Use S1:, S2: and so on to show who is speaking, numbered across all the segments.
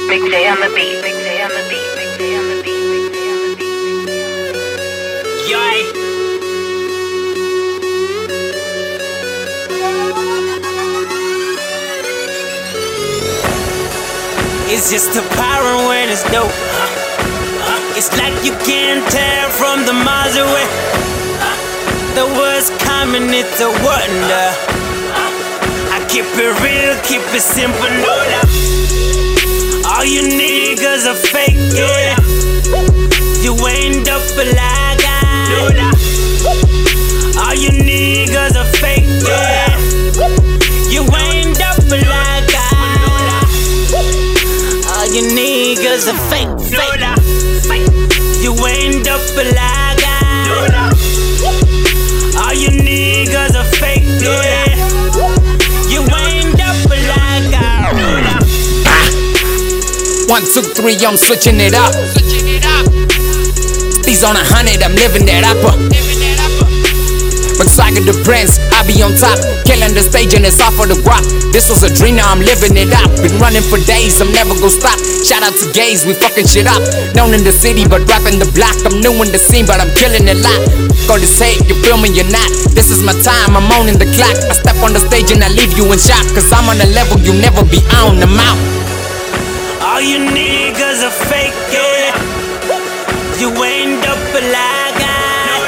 S1: Big J on the beat. Big J on the beat. Big J on the beat. Big J on the beat. Big J on the beat.
S2: Yay. It's just the power when it's dope. It's like you can't tell from the miles away. The words coming, it's a wonder. I keep it real, keep it simple, no doubt. All you niggas are fake, yeah. You ain't up like I. All you niggas are fake, yeah. You ain't up like I. All you niggas are fake, fake. You ain't up like I. All you niggas are fake, yeah. You ain't up like I.
S3: 1, 2, 3, I'm switching it up. These on 100, I'm living that upper. But Saga the Prince, I be on top, killing the stage and it's all for the guap. This was a dream, now I'm living it up. Been running for days, I'm never gonna stop. Shout out to gays, we fucking shit up. Known in the city, but rapping the block. I'm new in the scene, but I'm killing it lot. Go to say it, you feel me, you're not. This is my time, I'm owning the clock. I step on the stage and I leave you in shock, cause I'm on a level you never be on, I'm out.
S2: All you niggas are fake, yeah. You ain't up like I.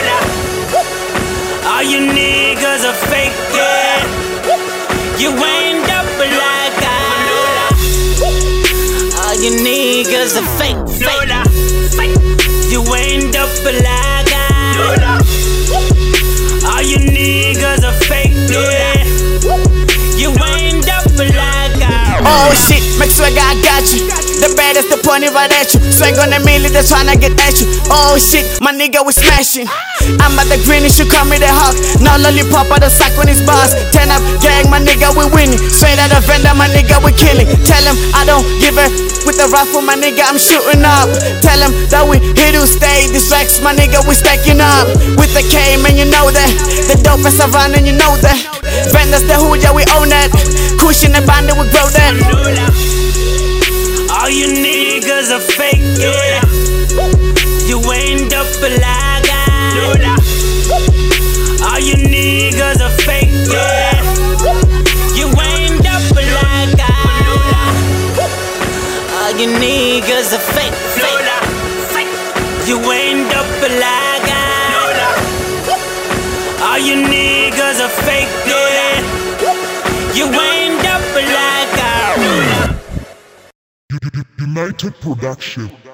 S2: All you niggas are fake, yeah. You ain't up like I. All you niggas are fake, fake. You ain't up like I. All you niggas are fake, yeah. You ain't up like I.
S4: Oh shit, make swagger, I got you. The baddest, the pointing right at you. Swag on the million, they're tryna get at you. Oh shit, my nigga, we smashing. I'm at the greenish, you call me the hawk. No lollipop out the sack when it's bars. 10 up, gang, my nigga, we winning. Straight out of vendor, my nigga, we killing. Tell him I don't give a with the rifle, my nigga, I'm shooting up. Tell him that we here to stay. These racks, my nigga, we stacking up. With the K, man, you know that. The dope is around and you know that. Vendors, the hood, yeah, we own that. Cushion the band, we grow that.
S2: All you niggas are fake, yeah. You ain't up like I. All you niggas are fake, yeah. You ain't up like I. All you niggas are fake, fake. You ain't up like I. All you niggas are fake, yeah. You ain't up like I.
S5: United Production.